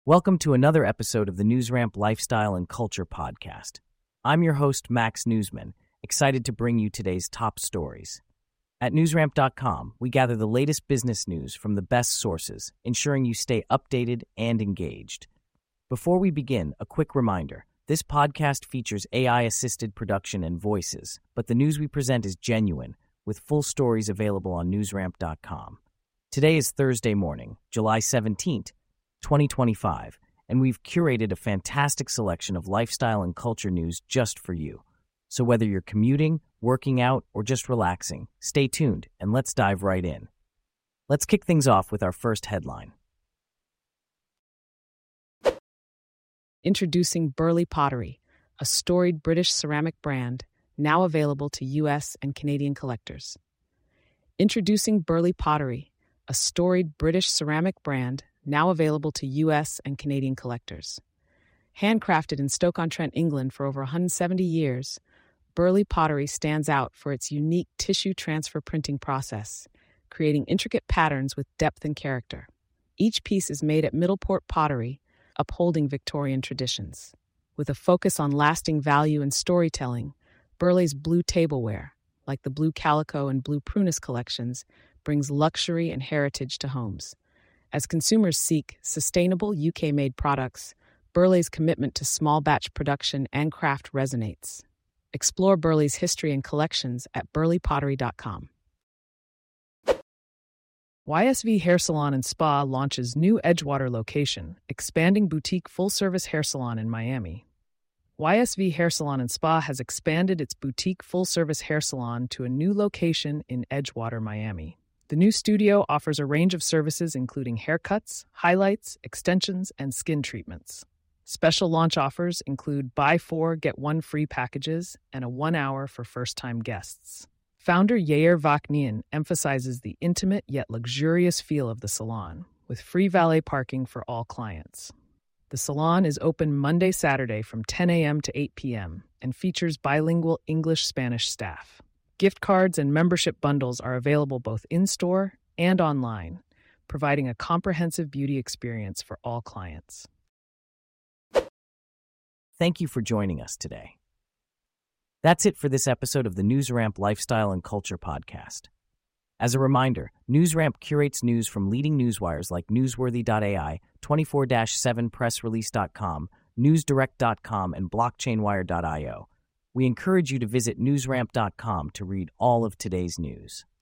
Welcome to another episode of the NewsRamp Lifestyle and Culture Podcast. I'm your host, Max Newsman, excited to bring you today's top stories. At newsramp.com, we gather the latest business news from the best sources, ensuring you stay updated and engaged. Before we begin, a quick reminder. This podcast features AI-assisted production and voices, but the news we present is genuine, with full stories available on newsramp.com. Today is Thursday morning, July 17th, 2025, and we've curated a fantastic selection of lifestyle and culture news just for you. So whether you're commuting, working out, or just relaxing, stay tuned and let's dive right in. Let's kick things off with our first headline. Introducing Burley Pottery, a storied British ceramic brand now available to U.S. and Canadian collectors. Introducing Burley Pottery, a storied British ceramic brand now available to U.S. and Canadian collectors. Handcrafted in Stoke-on-Trent, England for over 170 years, Burley Pottery stands out for its unique tissue transfer printing process, creating intricate patterns with depth and character. Each piece is made at Middleport Pottery, upholding Victorian traditions. With a focus on lasting value and storytelling, Burley's blue tableware, like the blue calico and blue prunus collections, brings luxury and heritage to homes. As consumers seek sustainable UK-made products, Burley's commitment to small batch production and craft resonates. Explore Burley's history and collections at burleypottery.com. YSV Hair Salon and Spa launches new Edgewater location, expanding boutique full-service hair salon in Miami. YSV Hair Salon and Spa has expanded its boutique full-service hair salon to a new location in Edgewater, Miami. The new studio offers a range of services including haircuts, highlights, extensions, and skin treatments. Special launch offers include buy 4, get 1 free packages and a 1 hour for first-time guests. Founder Yair Vaknian emphasizes the intimate yet luxurious feel of the salon, with free valet parking for all clients. The salon is open Monday-Saturday from 10 a.m. to 8 p.m. and features bilingual English-Spanish staff. Gift cards and membership bundles are available both in-store and online, providing a comprehensive beauty experience for all clients. Thank you for joining us today. That's it for this episode of the NewsRamp Lifestyle and Culture Podcast. As a reminder, NewsRamp curates news from leading newswires like Newsworthy.ai, 24/7pressrelease.com, NewsDirect.com, and BlockchainWire.io. We encourage you to visit newsramp.com to read all of today's news.